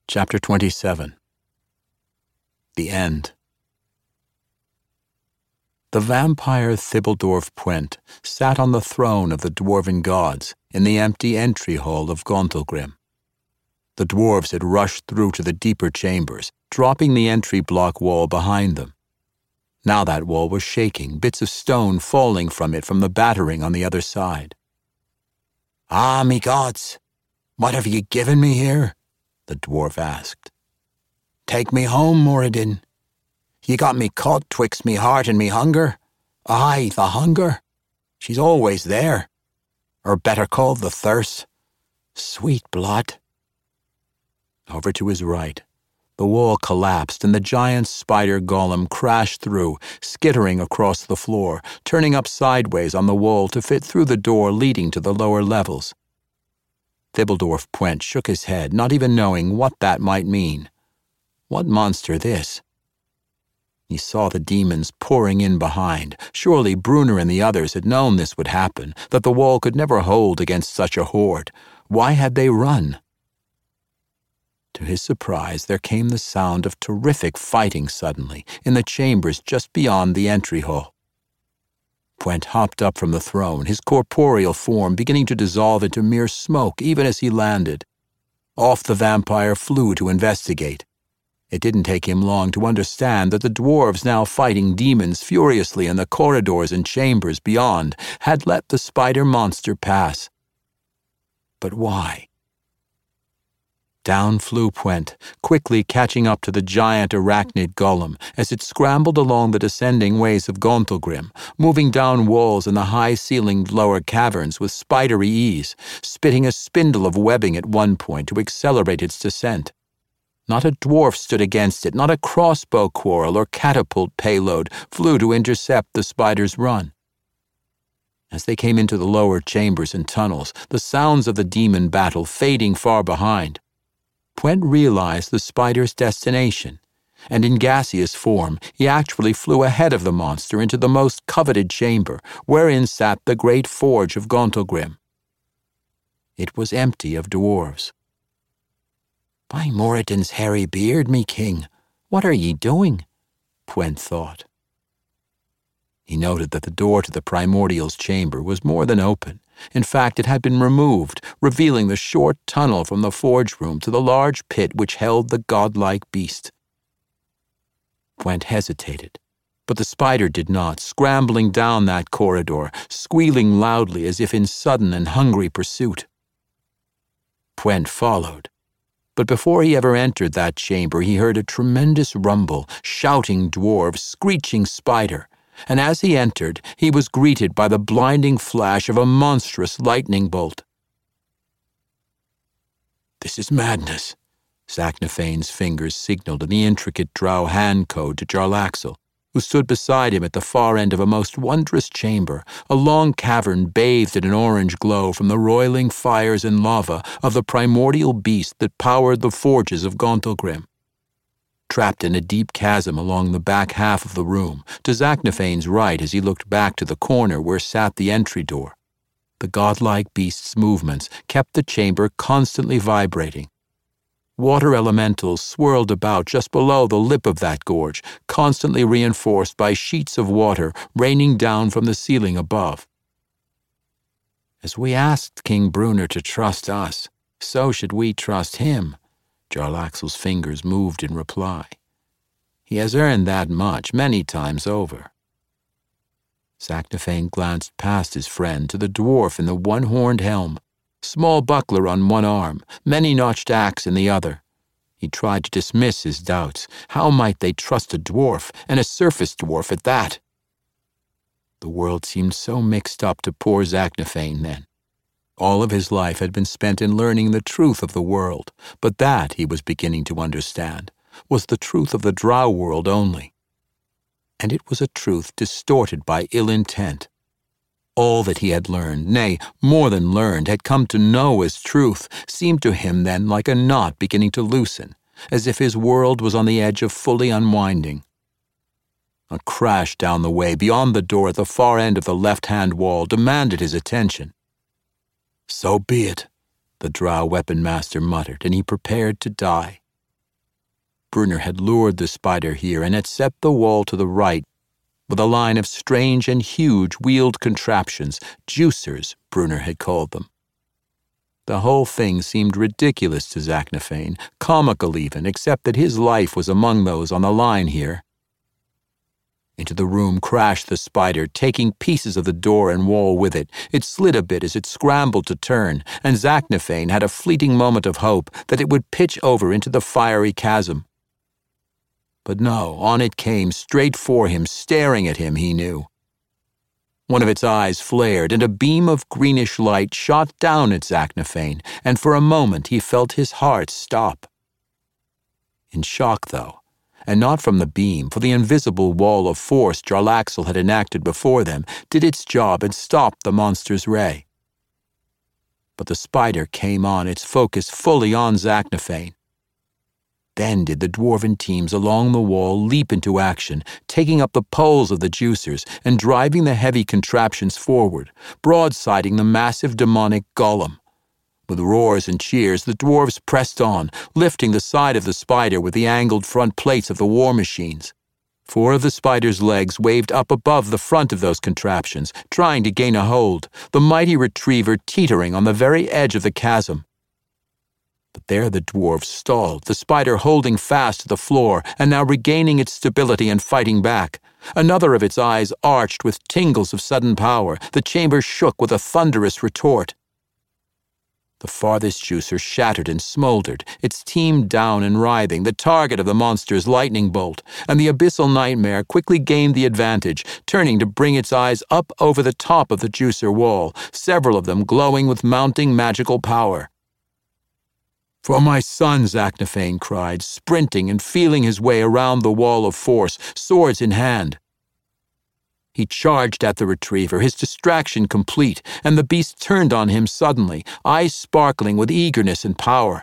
Chapter 27. The End. The vampire Thibildorf Pwent sat on the throne of the dwarven gods in the empty entry hall of Gauntlgrim. The dwarves had rushed through to the deeper chambers, dropping the entry block wall behind them. Now that wall was shaking, bits of stone falling from it from the battering on the other side. "Ah, me gods, what have ye given me here?" the dwarf asked. "Take me home, Moradin. Ye got me caught twixt me heart and me hunger. Aye, the hunger. She's always there. Or better called the thirst. Sweet blood." Over to his right, the wall collapsed and the giant spider golem crashed through, skittering across the floor, turning up sideways on the wall to fit through the door leading to the lower levels. Thibildorf Pwent shook his head, not even knowing what that might mean. What monster this? He saw the demons pouring in behind. Surely Brunner and the others had known this would happen, that the wall could never hold against such a horde. Why had they run? To his surprise, there came the sound of terrific fighting suddenly, in the chambers just beyond the entry hall. Pwent hopped up from the throne, his corporeal form beginning to dissolve into mere smoke even as he landed. Off the vampire flew to investigate. It didn't take him long to understand that the dwarves now fighting demons furiously in the corridors and chambers beyond had let the spider monster pass. But why? Down flew Pwent, quickly catching up to the giant arachnid golem as it scrambled along the descending ways of Gauntlgrim, moving down walls in the high-ceilinged lower caverns with spidery ease, spitting a spindle of webbing at one point to accelerate its descent. Not a dwarf stood against it, not a crossbow quarrel or catapult payload flew to intercept the spider's run. As they came into the lower chambers and tunnels, the sounds of the demon battle fading far behind, Pwent realized the spider's destination, and in gaseous form he actually flew ahead of the monster into the most coveted chamber, wherein sat the great forge of Gauntlgrim. It was empty of dwarves. "By Moradin's hairy beard, me king, what are ye doing?" Pwent thought. He noted that the door to the Primordial's chamber was more than open. In fact, it had been removed, revealing the short tunnel from the forge room to the large pit which held the godlike beast. Pwent hesitated, but the spider did not, scrambling down that corridor, squealing loudly as if in sudden and hungry pursuit. Pwent followed, but before he ever entered that chamber, he heard a tremendous rumble, shouting dwarves, screeching spider, and as he entered, he was greeted by the blinding flash of a monstrous lightning bolt. "This is madness," Zaknafein's fingers signaled in the intricate drow hand code to Jarlaxle, who stood beside him at the far end of a most wondrous chamber, a long cavern bathed in an orange glow from the roiling fires and lava of the primordial beast that powered the forges of Gauntlgrim. Trapped in a deep chasm along the back half of the room, to Zaknafein's right as he looked back to the corner where sat the entry door, the godlike beast's movements kept the chamber constantly vibrating. Water elementals swirled about just below the lip of that gorge, constantly reinforced by sheets of water raining down from the ceiling above. As we asked King Brunner to trust us, so should we trust him, Jarlaxle's fingers moved in reply. He has earned that much many times over. Zaknafein glanced past his friend to the dwarf in the one-horned helm, small buckler on one arm, many-notched axe in the other. He tried to dismiss his doubts. How might they trust a dwarf, and a surface dwarf at that? The world seemed so mixed up to poor Zaknafein then. All of his life had been spent in learning the truth of the world, but that, he was beginning to understand, was the truth of the drow world only. And it was a truth distorted by ill intent. All that he had learned, nay, more than learned, had come to know as truth, seemed to him then like a knot beginning to loosen, as if his world was on the edge of fully unwinding. A crash down the way, beyond the door at the far end of the left-hand wall, demanded his attention. "So be it," the drow weapon master muttered, and he prepared to die. Brunner had lured the spider here and had set the wall to the right with a line of strange and huge wheeled contraptions, juicers, Brunner had called them. The whole thing seemed ridiculous to Zaknafein, comical even, except that his life was among those on the line here. Into the room crashed the spider, taking pieces of the door and wall with it. It slid a bit as it scrambled to turn, and Zaknafein had a fleeting moment of hope that it would pitch over into the fiery chasm. But no, on it came, straight for him, staring at him, he knew. One of its eyes flared, and a beam of greenish light shot down at Zaknafein, and for a moment he felt his heart stop. In shock, though, and not from the beam, for the invisible wall of force Jarlaxle had enacted before them did its job and stopped the monster's ray. But the spider came on, its focus fully on Zaknafein. Then did the dwarven teams along the wall leap into action, taking up the poles of the juicers and driving the heavy contraptions forward, broadsiding the massive demonic golem. With roars and cheers, the dwarves pressed on, lifting the side of the spider with the angled front plates of the war machines. 4 of the spider's legs waved up above the front of those contraptions, trying to gain a hold, the mighty retriever teetering on the very edge of the chasm. But there the dwarves stalled, the spider holding fast to the floor and now regaining its stability and fighting back. Another of its eyes arched with tingles of sudden power. The chamber shook with a thunderous retort. The farthest juicer shattered and smoldered, its team down and writhing, the target of the monster's lightning bolt, and the abyssal nightmare quickly gained the advantage, turning to bring its eyes up over the top of the juicer wall, several of them glowing with mounting magical power. "For my son," Zaknafein cried, sprinting and feeling his way around the wall of force, swords in hand. He charged at the retriever, his distraction complete, and the beast turned on him suddenly, eyes sparkling with eagerness and power.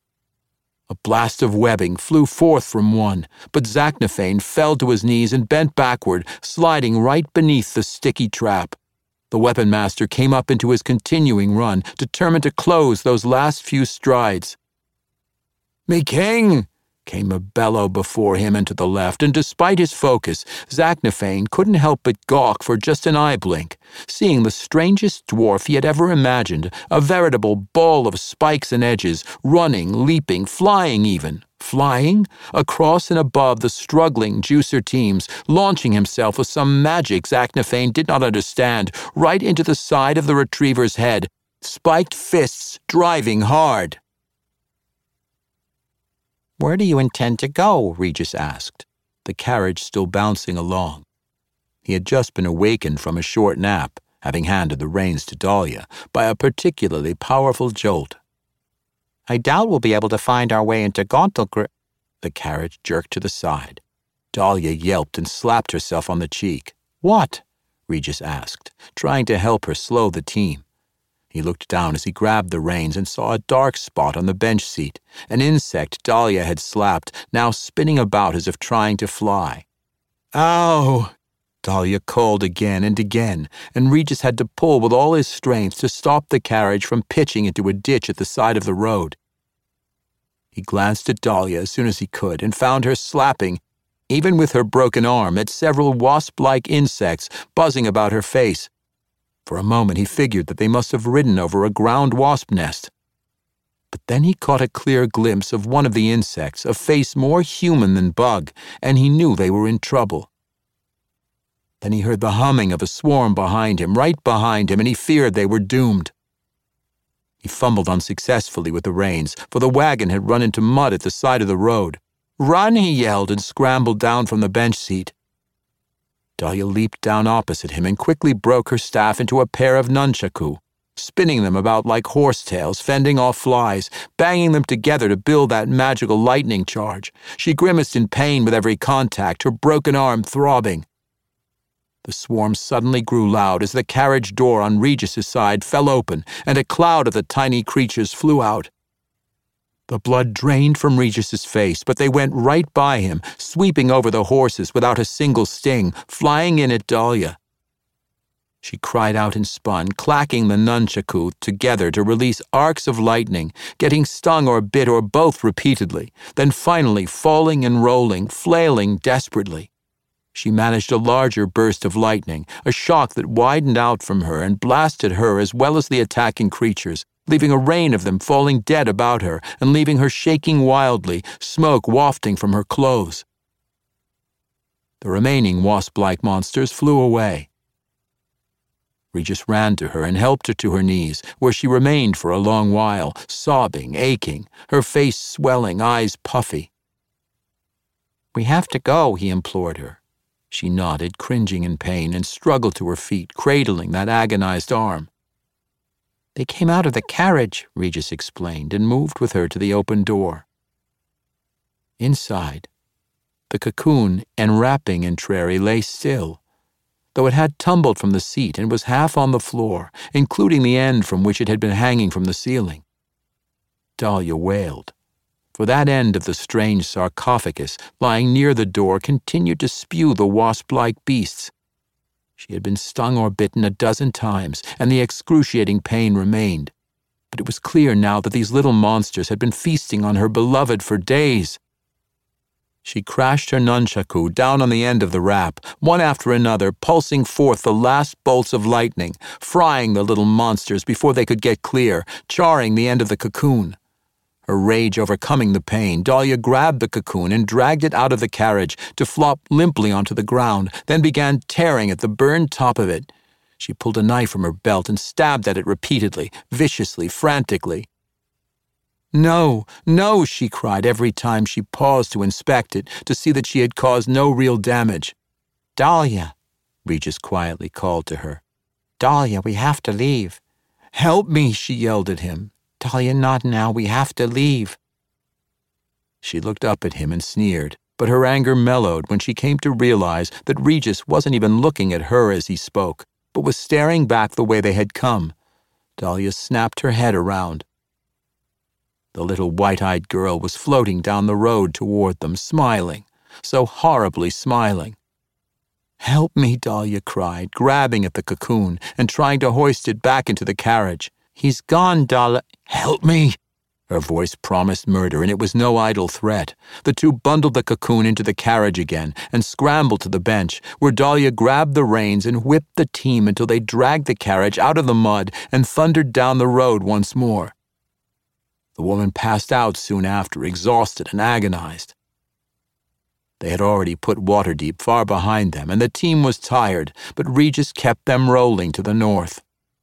A blast of webbing flew forth from one, but Zaknafein fell to his knees and bent backward, sliding right beneath the sticky trap. The weapon master came up into his continuing run, determined to close those last few strides. "Me king!" came a bellow before him and to the left, and despite his focus, Zaknafein couldn't help but gawk for just an eye blink, seeing the strangest dwarf he had ever imagined, a veritable ball of spikes and edges, running, leaping, flying even. Flying across and above the struggling juicer teams, launching himself with some magic Zaknafein did not understand, right into the side of the retriever's head, spiked fists driving hard. "Where do you intend to go?" Regis asked, the carriage still bouncing along. He had just been awakened from a short nap, having handed the reins to Dahlia, by a particularly powerful jolt. "I doubt we'll be able to find our way into Gauntlgrym." The carriage jerked to the side. Dahlia yelped and slapped herself on the cheek. "What?" Regis asked, trying to help her slow the team. He looked down as he grabbed the reins and saw a dark spot on the bench seat, an insect Dahlia had slapped, now spinning about as if trying to fly. "Ow!" Dahlia called again and again, and Regis had to pull with all his strength to stop the carriage from pitching into a ditch at the side of the road. He glanced at Dahlia as soon as he could and found her slapping, even with her broken arm, at several wasp-like insects buzzing about her face. For a moment he figured that they must have ridden over a ground wasp nest. But then he caught a clear glimpse of one of the insects, a face more human than bug, and he knew they were in trouble. Then he heard the humming of a swarm behind him, right behind him, and he feared they were doomed. He fumbled unsuccessfully with the reins, for the wagon had run into mud at the side of the road. "Run!" he yelled, and scrambled down from the bench seat. Dahlia leaped down opposite him and quickly broke her staff into a pair of nunchaku, spinning them about like horsetails, fending off flies, banging them together to build that magical lightning charge. She grimaced in pain with every contact, her broken arm throbbing. The swarm suddenly grew loud as the carriage door on Regis's side fell open, and a cloud of the tiny creatures flew out. The blood drained from Regis's face, but they went right by him, sweeping over the horses without a single sting, flying in at Dahlia. She cried out and spun, clacking the nunchaku together to release arcs of lightning, getting stung or bit or both repeatedly, then finally falling and rolling, flailing desperately. She managed a larger burst of lightning, a shock that widened out from her and blasted her as well as the attacking creatures, leaving a rain of them falling dead about her and leaving her shaking wildly, smoke wafting from her clothes. The remaining wasp-like monsters flew away. Regis ran to her and helped her to her knees, where she remained for a long while, sobbing, aching, her face swelling, eyes puffy. "We have to go," he implored her. She nodded, cringing in pain, and struggled to her feet, cradling that agonized arm. "They came out of the carriage," Regis explained, and moved with her to the open door. Inside, the cocoon enwrapping Entreri lay still, though it had tumbled from the seat and was half on the floor, including the end from which it had been hanging from the ceiling. Dahlia wailed, for that end of the strange sarcophagus lying near the door continued to spew the wasp-like beasts. She had been stung or bitten a dozen times, and the excruciating pain remained. But it was clear now that these little monsters had been feasting on her beloved for days. She crashed her nunchaku down on the end of the wrap, one after another, pulsing forth the last bolts of lightning, frying the little monsters before they could get clear, charring the end of the cocoon. Her rage overcoming the pain, Dahlia grabbed the cocoon and dragged it out of the carriage to flop limply onto the ground, then began tearing at the burned top of it. She pulled a knife from her belt and stabbed at it repeatedly, viciously, frantically. "No, no," she cried every time she paused to inspect it, to see that she had caused no real damage. "Dahlia," Regis quietly called to her. "Dahlia, we have to leave." "Help me," she yelled at him. "Dahlia, not now. We have to leave." She looked up at him and sneered, but her anger mellowed when she came to realize that Regis wasn't even looking at her as he spoke, but was staring back the way they had come. Dahlia snapped her head around. The little white-eyed girl was floating down the road toward them, smiling, so horribly smiling. "Help me," Dahlia cried, grabbing at the cocoon and trying to hoist it back into the carriage. "He's gone, Dahlia." "Help me!" Her voice promised murder, and it was no idle threat. The two bundled the cocoon into the carriage again and scrambled to the bench, where Dahlia grabbed the reins and whipped the team until they dragged the carriage out of the mud and thundered down the road once more. The woman passed out soon after, exhausted and agonized. They had already put Waterdeep far behind them, and the team was tired, but Regis kept them rolling to the north.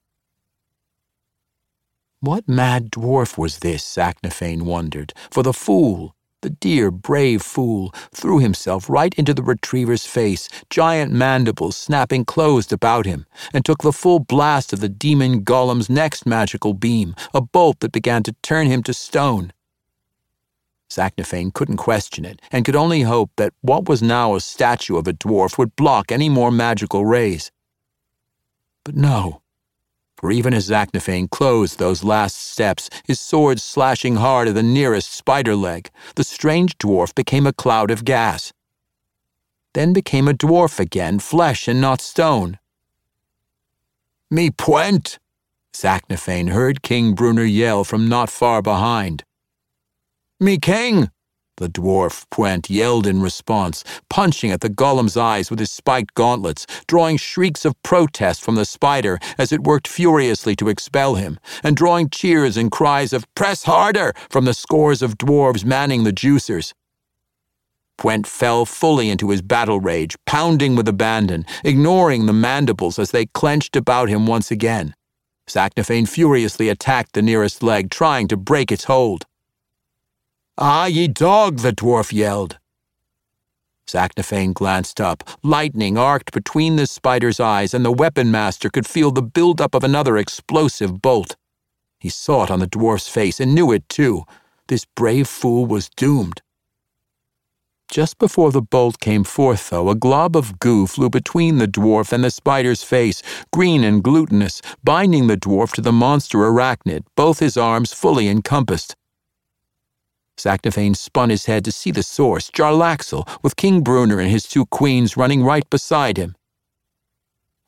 What mad dwarf was this, Sacnafane wondered, for the fool, the dear, brave fool, threw himself right into the retriever's face, giant mandibles snapping closed about him, and took the full blast of the demon golem's next magical beam, a bolt that began to turn him to stone. Sacnafane couldn't question it, and could only hope that what was now a statue of a dwarf would block any more magical rays. But no. For even as Sacnafane closed those last steps, his sword slashing hard at the nearest spider leg, the strange dwarf became a cloud of gas. Then became a dwarf again, flesh and not stone. "Me Pwent!" Sacnafane heard King Brunner yell from not far behind. "Me king!" the dwarf Pwent yelled in response, punching at the golem's eyes with his spiked gauntlets, drawing shrieks of protest from the spider as it worked furiously to expel him, and drawing cheers and cries of "Press harder!" from the scores of dwarves manning the juicers. Pwent fell fully into his battle rage, pounding with abandon, ignoring the mandibles as they clenched about him once again. Sacnafane furiously attacked the nearest leg, trying to break its hold. "Ah, ye dog!" the dwarf yelled. Sacnafane glanced up. Lightning arced between the spider's eyes, and the weapon master could feel the build-up of another explosive bolt. He saw it on the dwarf's face and knew it too. This brave fool was doomed. Just before the bolt came forth, though, a glob of goo flew between the dwarf and the spider's face, green and glutinous, binding the dwarf to the monster arachnid, both his arms fully encompassed. Sacnafane spun his head to see the source, Jarlaxle, with King Brunner and his two queens running right beside him.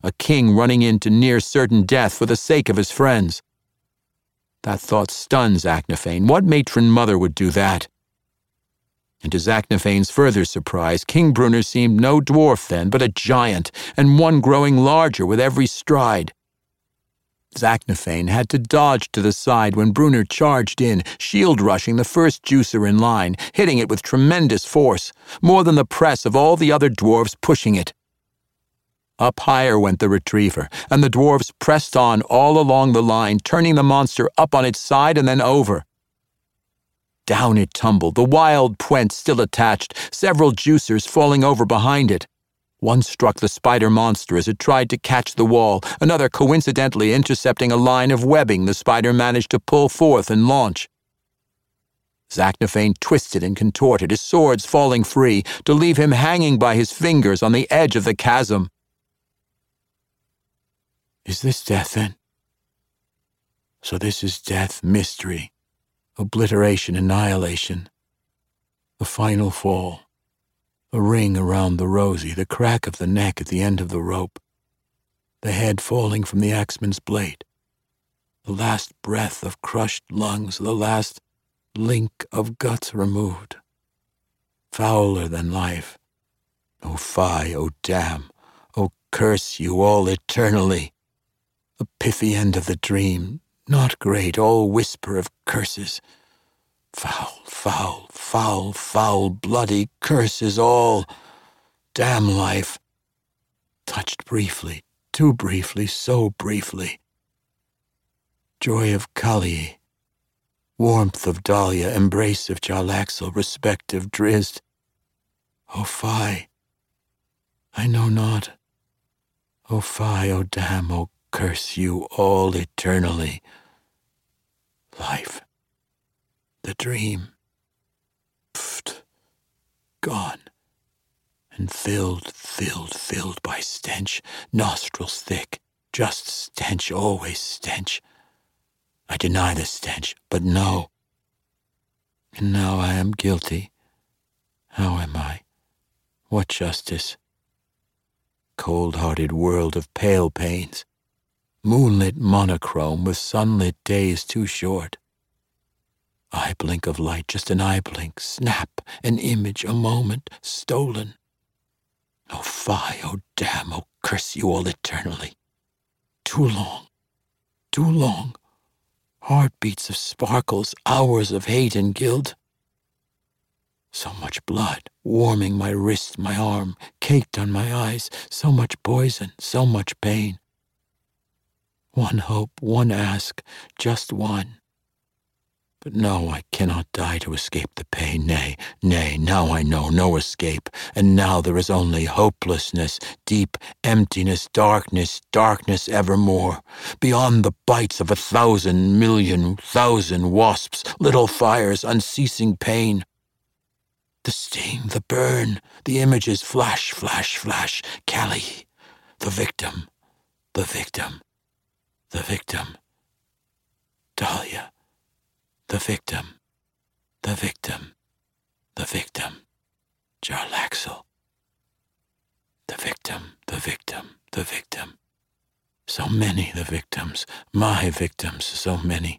a king running into near certain death for the sake of his friends. That thought stunned Zaknafein. What matron mother would do that? And to Zaknafein's further surprise, King Brunner seemed no dwarf then, but a giant, and one growing larger with every stride. Zaknafein had to dodge to the side when Brunner charged in, shield-rushing the first juicer in line, hitting it with tremendous force, more than the press of all the other dwarves pushing it. Up higher went the retriever, and the dwarves pressed on all along the line, turning the monster up on its side and then over. Down it tumbled, the wild puent still attached, several juicers falling over behind it. One struck the spider monster as it tried to catch the wall, another coincidentally intercepting a line of webbing the spider managed to pull forth and launch. Zaknafein twisted and contorted, his swords falling free, to leave him hanging by his fingers on the edge of the chasm. Is this death, then? So this is death, mystery, obliteration, annihilation, the final fall. A ring around the rosy, the crack of the neck at the end of the rope, the head falling from the axeman's blade, the last breath of crushed lungs, the last link of guts removed. Fouler than life. Oh, fie, oh, damn, oh, curse you all eternally. The pithy end of the dream, not great, all whisper of curses. Foul, foul, foul, foul, bloody curses all. Damn life. Touched briefly, too briefly, so briefly. Joy of Kali, warmth of Dahlia, embrace of Jarlaxle, respect of Drizzt. Oh, fie, I know not. Oh, fie, oh, damn, oh, curse you all eternally. Life. The dream. Pfft. Gone. And filled by stench. Nostrils thick. Just stench, always stench. I deny the stench, but no. And now I am guilty. How am I? What justice? Cold-hearted world of pale pains. Moonlit monochrome with sunlit days too short. Eye blink of light, just an eye blink, snap, an image, a moment, stolen. Oh, fie, oh, damn, oh, curse you all eternally. Too long, too long. Heartbeats of sparkles, hours of hate and guilt. So much blood, warming my wrist, my arm, caked on my eyes, so much poison, so much pain. One hope, one ask, just one. But no, I cannot die to escape the pain. Nay, nay, now I know no escape. And now there is only hopelessness, deep emptiness, darkness, darkness evermore. Beyond the bites of 1,000,000,000 wasps, little fires, unceasing pain. The sting, the burn, the images flash, flash, flash. Kali, the victim, the victim, the victim. Dahlia. The victim, the victim, the victim, Jarlaxle. The victim, the victim, the victim. So many the victims, my victims, so many.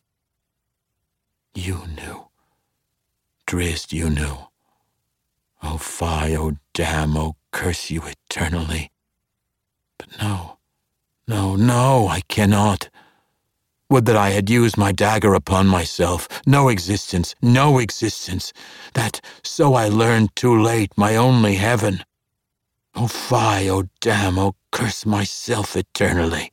You knew. Drizzt, you knew. Oh, fie, oh, damn, oh, curse you eternally. But no, no, no, I cannot. Would that I had used my dagger upon myself. No existence, no existence. That, so I learned too late, my only heaven. Oh, fie, oh, damn, oh, curse myself eternally.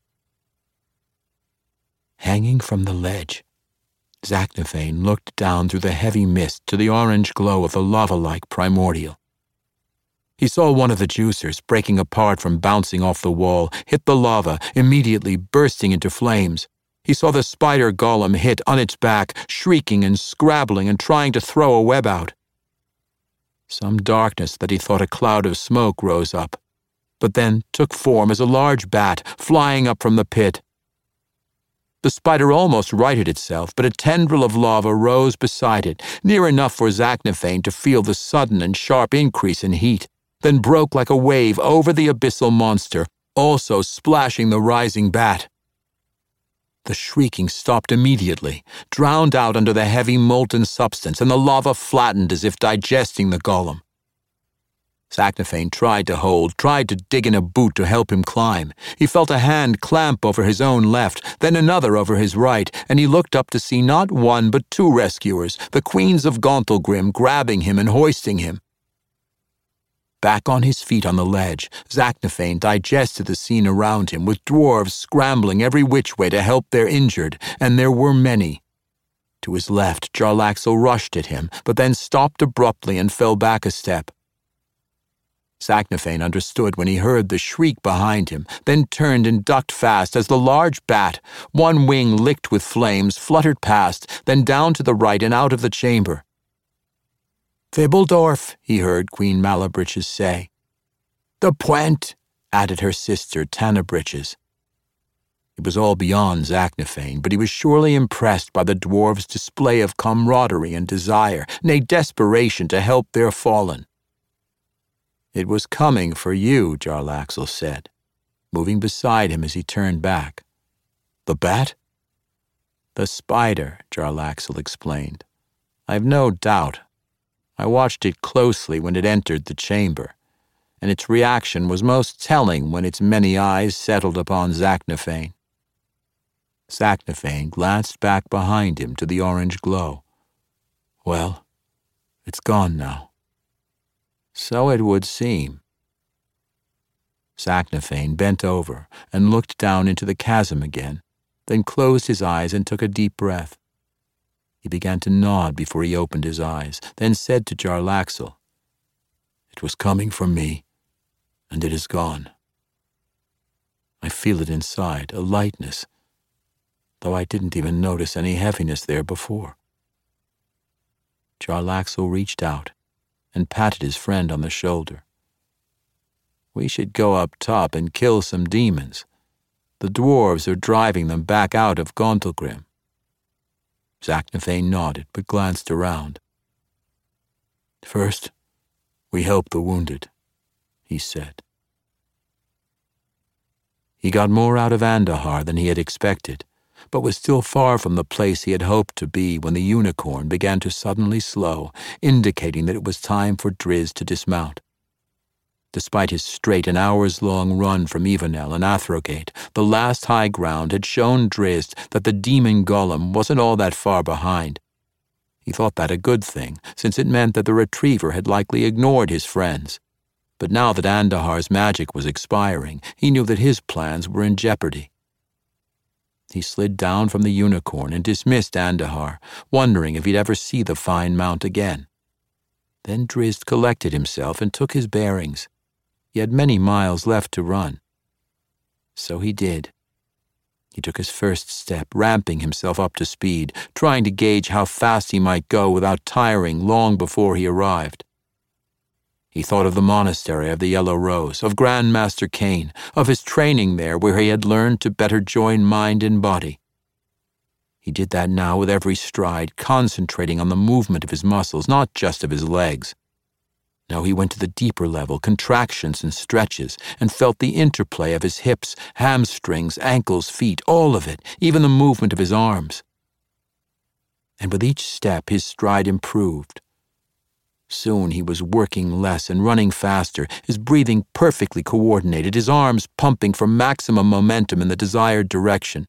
Hanging from the ledge, Zaknafein looked down through the heavy mist to the orange glow of the lava-like primordial. He saw one of the juicers, breaking apart from bouncing off the wall, hit the lava, immediately bursting into flames. He saw the spider golem hit on its back, shrieking and scrabbling and trying to throw a web out. Some darkness that he thought a cloud of smoke rose up, but then took form as a large bat flying up from the pit. The spider almost righted itself, but a tendril of lava rose beside it, near enough for Zaknafein to feel the sudden and sharp increase in heat, then broke like a wave over the abyssal monster, also splashing the rising bat. The shrieking stopped immediately, drowned out under the heavy molten substance, and the lava flattened as if digesting the golem. Zaknafein tried to hold, tried to dig in a boot to help him climb. He felt a hand clamp over his own left, then another over his right, and he looked up to see not one but two rescuers, the queens of Gauntlgrim, grabbing him and hoisting him. Back on his feet on the ledge, Zaknafein digested the scene around him, with dwarves scrambling every which way to help their injured, and there were many. To his left, Jarlaxle rushed at him, but then stopped abruptly and fell back a step. Zaknafein understood when he heard the shriek behind him, then turned and ducked fast as the large bat, one wing licked with flames, fluttered past, then down to the right and out of the chamber. "Thibbledorf," he heard Queen Malabritches say. "The Puent," added her sister Tannabritches. It was all beyond Zaknafein, but he was surely impressed by the dwarves' display of camaraderie and desire, nay, desperation to help their fallen. "It was coming for you," Jarlaxle said, moving beside him as he turned back. "The bat?" "The spider," Jarlaxle explained. "I've no doubt. I watched it closely when it entered the chamber, and its reaction was most telling when its many eyes settled upon Zaknafein." Zaknafein glanced back behind him to the orange glow. "Well, it's gone now." "So it would seem." Zaknafein bent over and looked down into the chasm again, then closed his eyes and took a deep breath. He began to nod before he opened his eyes, then said to Jarlaxle, "It was coming from me, and it is gone. I feel it inside, a lightness, though I didn't even notice any heaviness there before." Jarlaxle reached out and patted his friend on the shoulder. "We should go up top and kill some demons. The dwarves are driving them back out of Gauntlgrim." Zaknafein nodded, but glanced around. "First, we help the wounded," he said. He got more out of Andahar than he had expected, but was still far from the place he had hoped to be when the unicorn began to suddenly slow, indicating that it was time for Drizzt to dismount. Despite his straight and hours-long run from Ivanel and Athrogate, the last high ground had shown Drizzt that the demon golem wasn't all that far behind. He thought that a good thing, since it meant that the retriever had likely ignored his friends. But now that Andahar's magic was expiring, he knew that his plans were in jeopardy. He slid down from the unicorn and dismissed Andahar, wondering if he'd ever see the fine mount again. Then Drizzt collected himself and took his bearings. He had many miles left to run. So he did. He took his first step, ramping himself up to speed, trying to gauge how fast he might go without tiring long before he arrived. He thought of the monastery of the Yellow Rose, of Grandmaster Cain, of his training there where he had learned to better join mind and body. He did that now with every stride, concentrating on the movement of his muscles, not just of his legs. Now he went to the deeper level, contractions and stretches, and felt the interplay of his hips, hamstrings, ankles, feet, all of it, even the movement of his arms. And with each step his stride improved. Soon he was working less and running faster, his breathing perfectly coordinated, his arms pumping for maximum momentum in the desired direction.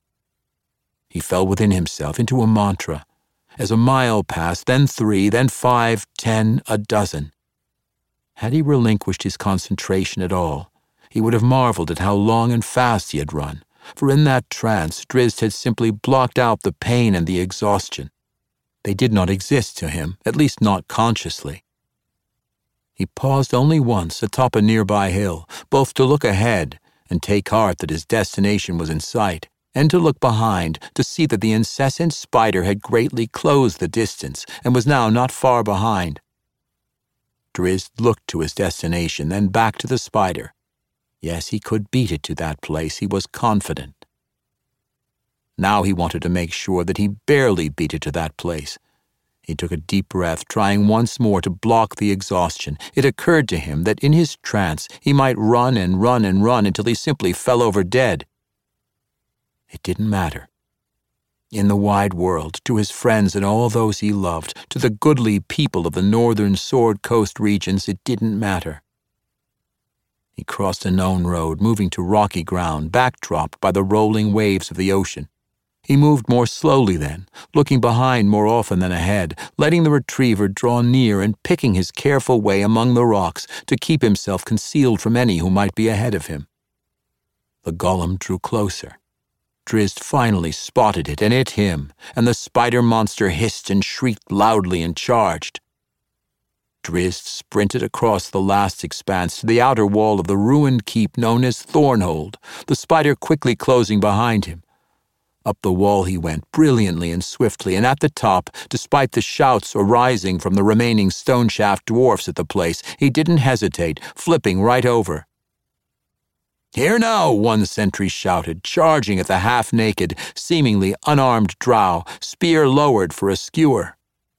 He fell within himself into a mantra. As a mile passed, then 3, then 5, 10, a dozen. Had he relinquished his concentration at all, he would have marveled at how long and fast he had run, for in that trance Drizzt had simply blocked out the pain and the exhaustion. They did not exist to him, at least not consciously. He paused only once atop a nearby hill, both to look ahead and take heart that his destination was in sight, and to look behind to see that the incessant spider had greatly closed the distance and was now not far behind. Drizzt looked to his destination, then back to the spider. Yes, he could beat it to that place, he was confident. Now he wanted to make sure that he barely beat it to that place. He took a deep breath, trying once more to block the exhaustion. It occurred to him that in his trance he might run and run and run until he simply fell over dead. It didn't matter. In the wide world, to his friends and all those he loved, to the goodly people of the northern Sword Coast regions, it didn't matter. He crossed a known road, moving to rocky ground, backdropped by the rolling waves of the ocean. He moved more slowly then, looking behind more often than ahead, letting the retriever draw near and picking his careful way among the rocks to keep himself concealed from any who might be ahead of him. The golem drew closer. Drizzt finally spotted it, and it him, and the spider monster hissed and shrieked loudly and charged. Drizzt sprinted across the last expanse to the outer wall of the ruined keep known as Thornhold, the spider quickly closing behind him. Up the wall he went, brilliantly and swiftly, and at the top, despite the shouts arising from the remaining stone-shaft dwarfs at the place, he didn't hesitate, flipping right over. "Here now," one sentry shouted, charging at the half-naked, seemingly unarmed drow, spear lowered for a skewer.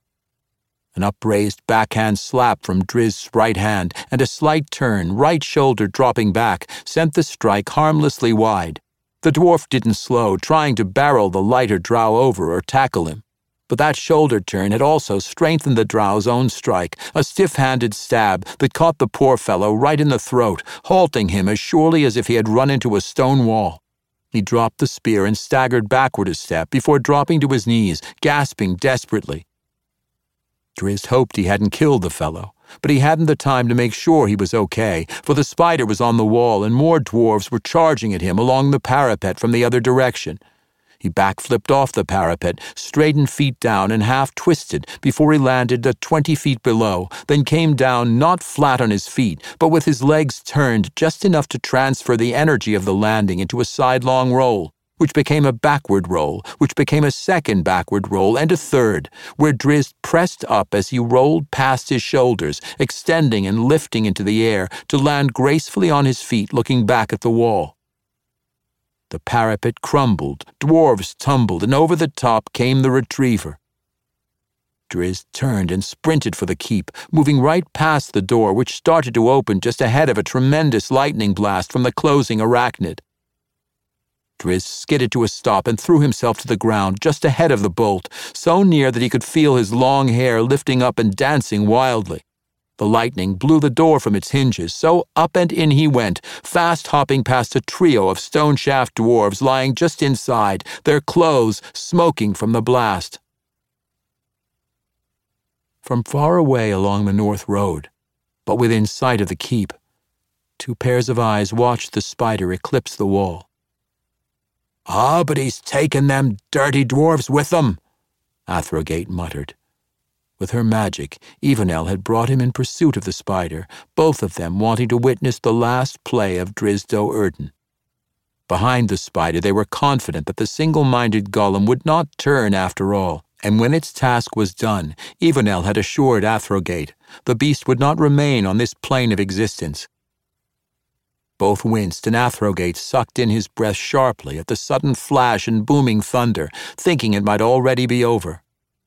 An upraised backhand slap from Drizzt's right hand, and a slight turn, right shoulder dropping back, sent the strike harmlessly wide. The dwarf didn't slow, trying to barrel the lighter drow over or tackle him. But that shoulder turn had also strengthened the drow's own strike, a stiff-handed stab that caught the poor fellow right in the throat, halting him as surely as if he had run into a stone wall. He dropped the spear and staggered backward a step before dropping to his knees, gasping desperately. Drizzt hoped he hadn't killed the fellow, but he hadn't the time to make sure he was okay, for the spider was on the wall and more dwarves were charging at him along the parapet from the other direction. He backflipped off the parapet, straightened feet down and half-twisted before he landed 20 feet below, then came down not flat on his feet, but with his legs turned just enough to transfer the energy of the landing into a sidelong roll, which became a backward roll, which became a second backward roll, and a third, where Drizzt pressed up as he rolled past his shoulders, extending and lifting into the air to land gracefully on his feet, looking back at the wall. The parapet crumbled, dwarves tumbled, and over the top came the retriever. Drizzt turned and sprinted for the keep, moving right past the door, which started to open just ahead of a tremendous lightning blast from the closing arachnid. Drizzt skidded to a stop and threw himself to the ground just ahead of the bolt, so near that he could feel his long hair lifting up and dancing wildly. The lightning blew the door from its hinges, so up and in he went, fast hopping past a trio of stone-shaft dwarves lying just inside, their clothes smoking from the blast. From far away along the north road, but within sight of the keep, two pairs of eyes watched the spider eclipse the wall. "Ah, but he's taken them dirty dwarves with him," Athrogate muttered. With her magic, Evenelle had brought him in pursuit of the spider, both of them wanting to witness the last play of Drizzt Do'Urden. Behind the spider, they were confident that the single-minded golem would not turn after all, and when its task was done, Evenelle had assured Athrogate the beast would not remain on this plane of existence. Both winced, and Athrogate sucked in his breath sharply at the sudden flash and booming thunder, thinking it might already be over.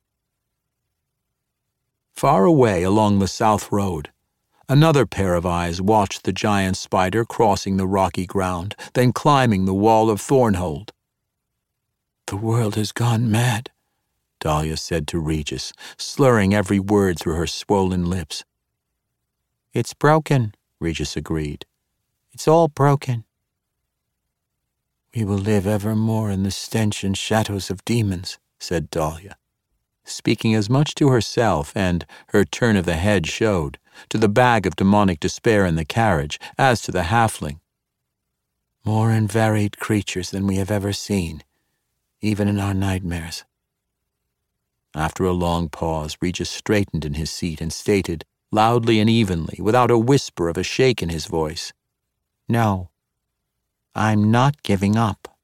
Far away along the south road, another pair of eyes watched the giant spider crossing the rocky ground, then climbing the wall of Thornhold. "The world has gone mad," Dahlia said to Regis, slurring every word through her swollen lips. "It's broken," Regis agreed. "It's all broken." "We will live evermore in the stench and shadows of demons," said Dahlia, speaking as much to herself and, her turn of the head showed, to the bag of demonic despair in the carriage, as to the halfling. "More and varied creatures than we have ever seen, even in our nightmares." After a long pause, Regis straightened in his seat and stated, loudly and evenly, without a whisper of a shake in his voice, "No, I'm not giving up."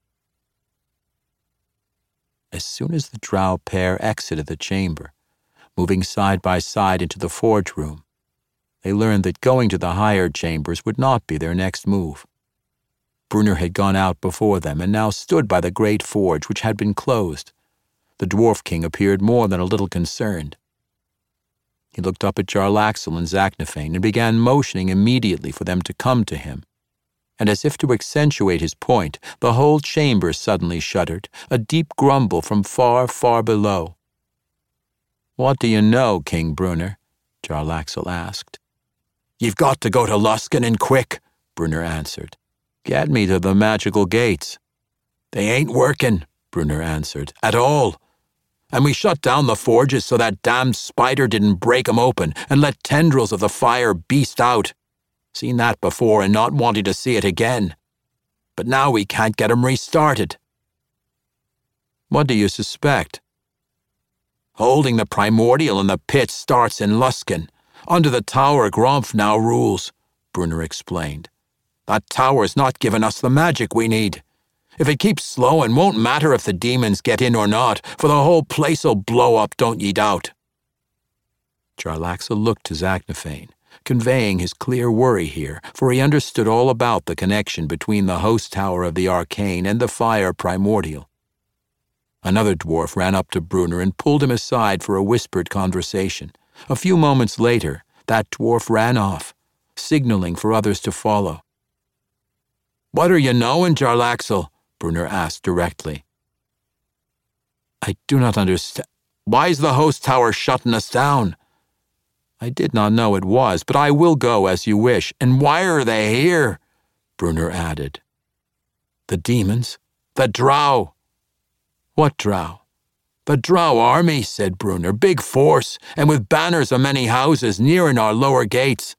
As soon as the drow pair exited the chamber, moving side by side into the forge room, they learned that going to the higher chambers would not be their next move. Brunner had gone out before them and now stood by the great forge, which had been closed. The Dwarf King appeared more than a little concerned. He looked up at Jarlaxle and Zaknafein and began motioning immediately for them to come to him. And as if to accentuate his point, the whole chamber suddenly shuddered, a deep grumble from far, far below. "What do you know, King Brunner?" Jarlaxle asked. "You've got to go to Luskan and quick," Brunner answered. "Get me to the magical gates." "They ain't working," Brunner answered, "at all. And we shut down the forges so that damned spider didn't break 'em open and let tendrils of the fire beast out. Seen that before and not wanting to see it again. But now we can't get 'em restarted." "What do you suspect?" "Holding the primordial in the pit starts in Luskan. Under the tower Gromf now rules," Brunner explained. "That tower's not giving us the magic we need. If it keeps slowing, won't matter if the demons get in or not, for the whole place'll blow up, don't ye doubt." Jarlaxle looked to Zaknafein, conveying his clear worry here, for he understood all about the connection between the host tower of the arcane and the fire primordial. Another dwarf ran up to Brunner and pulled him aside for a whispered conversation. A few moments later, that dwarf ran off, signaling for others to follow. "What are you knowing, Jarlaxle?" Brunner asked directly. "I do not understand. Why's the host tower shutting us down?" "I did not know it was, but I will go as you wish. And why are they here?" Brunner added. "The demons. The drow." "What drow?" "The drow army," said Brunner. "Big force, and with banners of many houses nearing our lower gates."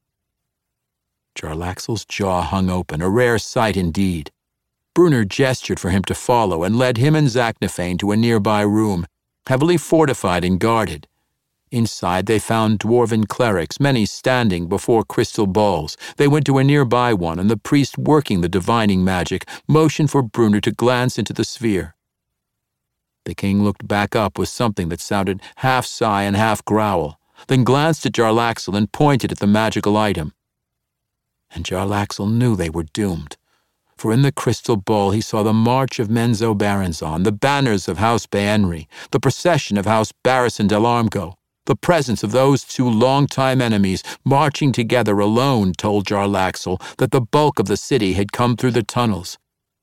Jarlaxle's jaw hung open, a rare sight indeed. Brunner gestured for him to follow and led him and Zaknafein to a nearby room, heavily fortified and guarded. Inside they found dwarven clerics, many standing before crystal balls. They went to a nearby one, and the priest working the divining magic motioned for Brunner to glance into the sphere. The king looked back up with something that sounded half sigh and half growl, then glanced at Jarlaxle and pointed at the magical item. And Jarlaxle knew they were doomed. For in the crystal ball he saw the march of Menzoberranzan, the banners of House Baenri, the procession of House Barristan del Armgo. The presence of those two long-time enemies marching together alone told Jarlaxle that the bulk of the city had come through the tunnels.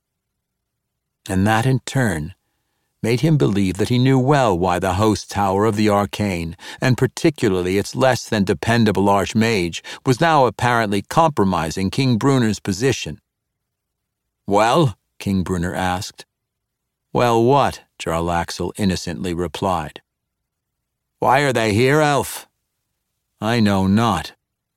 And that, in turn, made him believe that he knew well why the host tower of the arcane, and particularly its less than dependable archmage, was now apparently compromising King Brunner's position. "Well?" King Brunner asked. "Well what?" Jarlaxle innocently replied. "Why are they here, elf?" "I know not."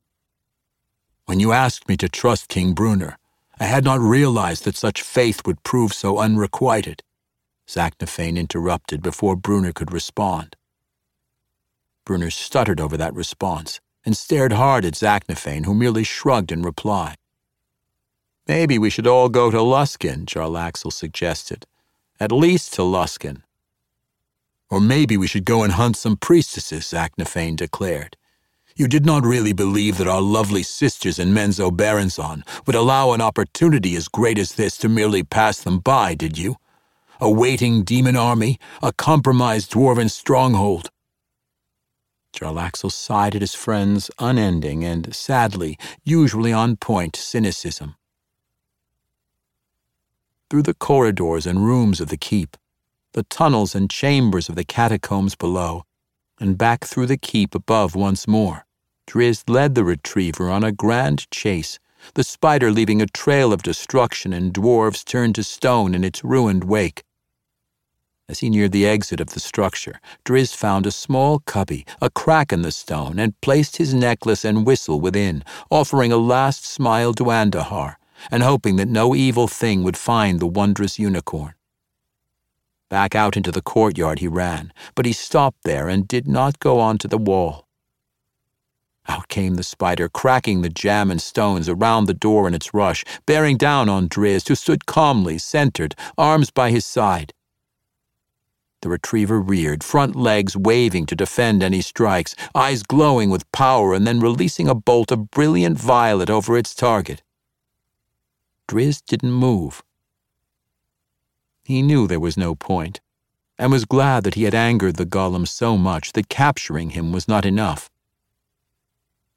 "When you asked me to trust King Brunner, I had not realized that such faith would prove so unrequited," Zaknafein interrupted before Brunner could respond. Brunner stuttered over that response and stared hard at Zaknafein, who merely shrugged in reply. "Maybe we should all go to Luskan," Jarlaxle suggested. "At least to Luskan." "Or maybe we should go and hunt some priestesses," Zaknafein declared. "You did not really believe that our lovely sisters in Menzoberranzan would allow an opportunity as great as this to merely pass them by, did you? A waiting demon army, a compromised dwarven stronghold." Jarlaxle sighed at his friend's unending and, sadly, usually on point cynicism. Through the corridors and rooms of the keep, the tunnels and chambers of the catacombs below, and back through the keep above once more, Drizzt led the retriever on a grand chase, the spider leaving a trail of destruction and dwarves turned to stone in its ruined wake. As he neared the exit of the structure, Drizzt found a small cubby, a crack in the stone, and placed his necklace and whistle within, offering a last smile to Andahar, and hoping that no evil thing would find the wondrous unicorn. Back out into the courtyard he ran, but he stopped there and did not go onto the wall. Out came the spider, cracking the jamb and stones around the door in its rush, bearing down on Drizzt, who stood calmly, centered, arms by his side. The retriever reared, front legs waving to defend any strikes, eyes glowing with power, and then releasing a bolt of brilliant violet over its target. Drizzt didn't move. He knew there was no point, and was glad that he had angered the golem so much that capturing him was not enough.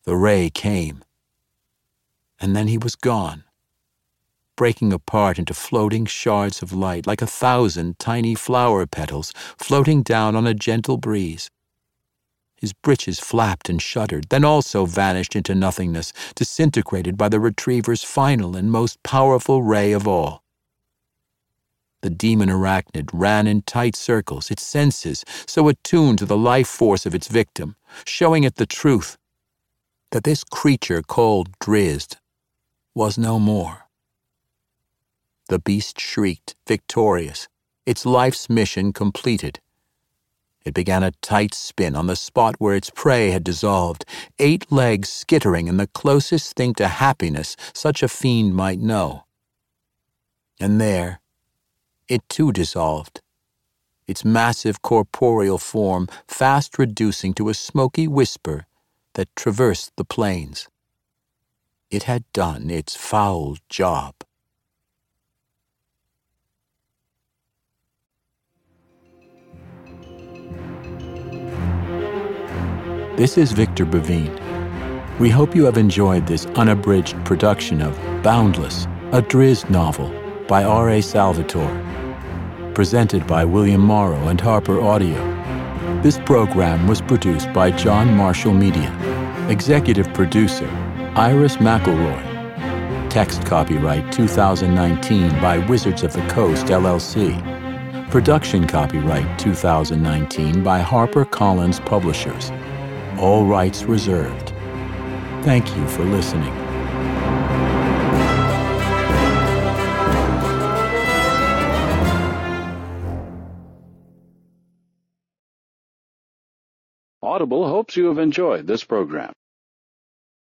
The ray came, and then he was gone, breaking apart into floating shards of light like 1,000 tiny flower petals floating down on a gentle breeze. His breeches flapped and shuddered, then also vanished into nothingness, disintegrated by the retriever's final and most powerful ray of all. The demon arachnid ran in tight circles, its senses so attuned to the life force of its victim, showing it the truth that this creature called Drizzt was no more. The beast shrieked, victorious, its life's mission completed. It began a tight spin on the spot where its prey had dissolved, 8 legs skittering in the closest thing to happiness such a fiend might know. And there, it too dissolved, its massive corporeal form fast reducing to a smoky whisper that traversed the plains. It had done its foul job. This is Victor Bavine. We hope you have enjoyed this unabridged production of Boundless, a Drizzt novel by R.A. Salvatore, presented by William Morrow and Harper Audio. This program was produced by John Marshall Media. Executive producer, Iris McElroy. Text copyright 2019 by Wizards of the Coast, LLC. Production copyright 2019 by HarperCollins Publishers. All rights reserved. Thank you for listening. Audible hopes you have enjoyed this program.